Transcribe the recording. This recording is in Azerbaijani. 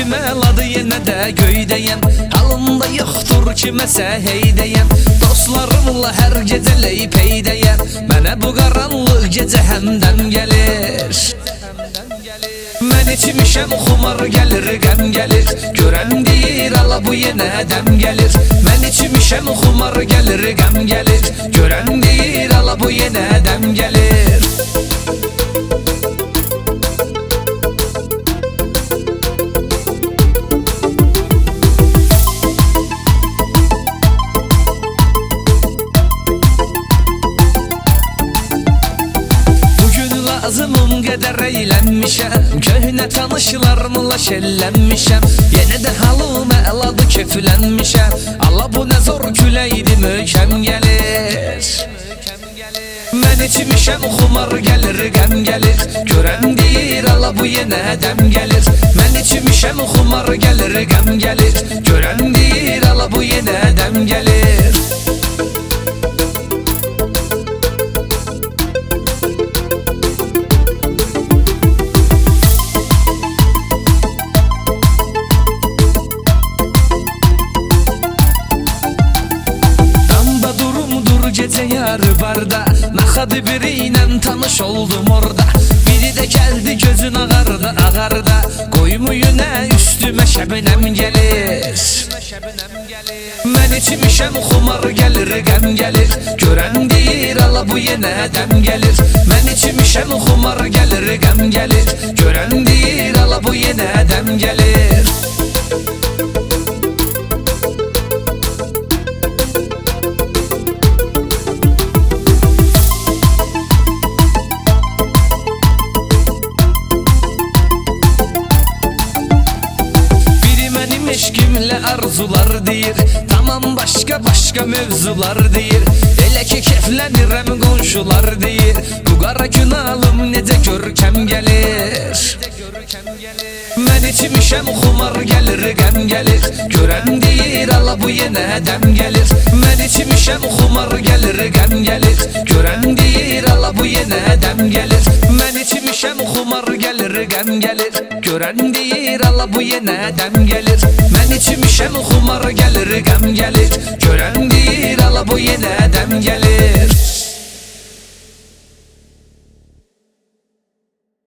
meladı yenə də göydəyəm. Halımda yoxdur kiməsə heydəyəm. Dostlarımla hər gecə leypeydəyəm. Mənə bu qaranlıq gecə həmdən gəlir. Mən içmişəm xumar gəlir, qəm gəlir. Görən deyir ala bu yenə dəm gəlir. Mən içmişəm xumar gəlir, qəm gəlir. Görən deyir ala bu yenə dəm gəlir. Azımım qədər eylənmişəm. Köhnə tanışlarımla şəllənmişəm. Yenə də halım əladı keflənmişəm. Allah bu nə zor küləkdir, möhkəm gəlir. Mən içmişəm xumar gəlir, qəm gəlir. Görən deyir ala bu yenə dəm gəlir. Mən içmişəm xumar gəlir, qəm gəlir. Görən deyir ala bu yenə dəm gəlir. Gecə yarı barda Naxadı biri ilə tanış oldum orada. Biri də gəldi gözün ağarda, ağarda. Qoymuyuna üstümə şəbnəm gəlir. Mən içmişəm xumar gəlir, qəm gəlir. Görən deyir ala bu yenə dəm gəlir. Mən içmişəm xumar gəlir, qəm gəlir. Görən deyir ala bu yenə dəm gəlir. Eşkimlə arzular deyir. Tamam başqa mövzular deyir. Elə ki keflənirəm qonşular deyir. Bu qara günalım necə görkəm gəlir. Mən içmişəm xumar gəlir, qəm gəlir. Görən deyir ala bu yenə dəm gəlir. Mən içmişəm xumar gəlir, qəm gəlir. Görən deyir ala bu yenə dəm gəlir. Mən içmişəm xumar gəlir, qəm gəlir. Görən deyir ala bu yenə dəm gəlir. Mən içmişəm xumar gəlir, qəm gəlir. Görən deyir ala bu yenə dəm gəlir.